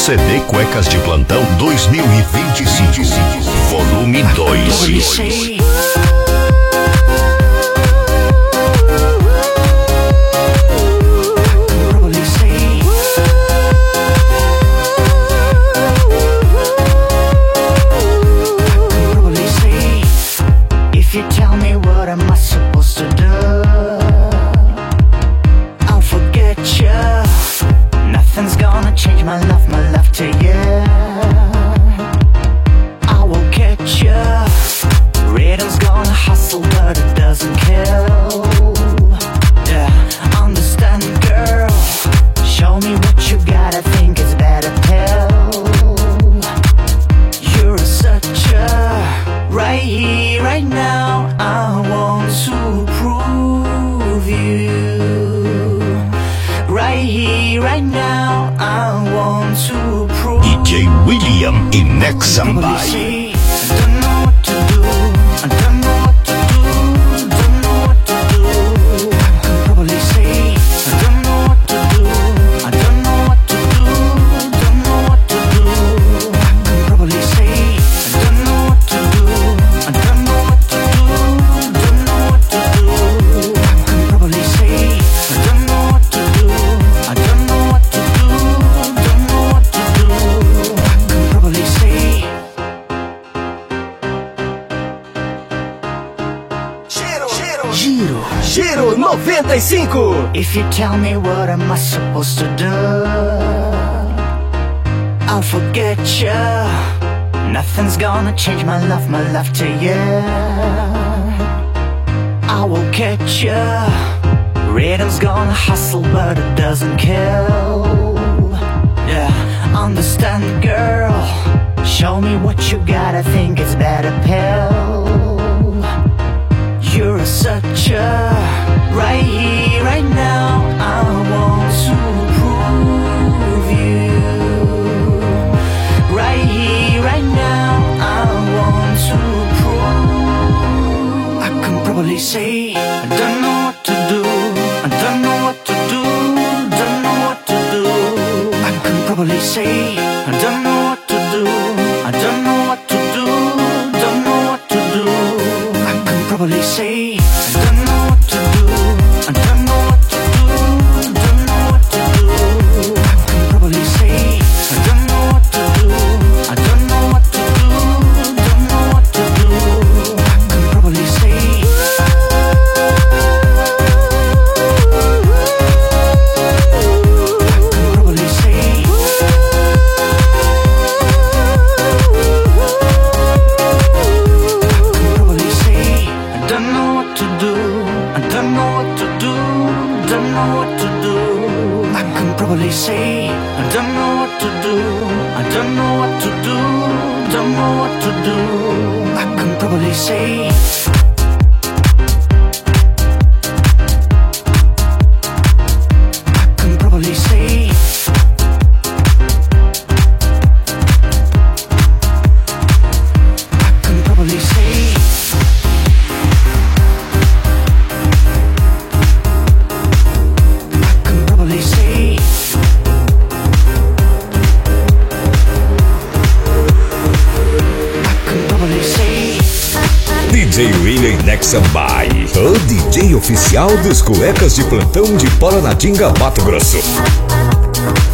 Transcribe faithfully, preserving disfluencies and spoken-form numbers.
C D Cuecas de Plantão dois mil e vinte e cinco, volume dois. If you tell me what am I supposed to do, I'll forget you. Nothing's gonna change my love, my love to you. I will catch you. Rhythm's gonna hustle, but it doesn't kill. Yeah, understand, girl. Show me what you got, I think it's better pill. You're such a right here, right now. I want to prove you. Right here, right now. I want to prove. D J William e Nexambai. I don't know what to do. I don't know what to do. Don't know what to do. I can probably say I don't know what to do. I don't know what to do. Don't know what to do. I can probably say I don't know what to do. I don't know what to do. Don't know what to do. I can probably say I don't know what to do. I don't know what to do. Don't know what to do. I can probably say. Giro, Giro noventa e cinco. If you tell me what am I supposed to do, I'll forget you. Nothing's gonna change my love, my love to you. I will catch you. Rhythm's gonna hustle, but it doesn't kill. Yeah, understand, girl. Show me what you got, I think it's better pill. You're such a right here, right now. I want to prove you. Right here, right now. I want to prove. I can probably say I don't know what to do. I don't know what to do. Don't know what to do. I can probably say I don't know what to do. I don't know what to do. Don't know what to do. I can probably say I don't know what to do. I don't know what to do. Don't know what to do. I can probably say I don't know what to do. I don't know what to do. Don't know what to do. I can probably say. Probably say I don't know what to do. I don't know what to do. Don't know what to do. I can probably say. I can probably say. I can probably say. I can probably say. D J William Nexambai, o D J oficial dos Cuecas de Plantão de Paranatinga, Mato Grosso.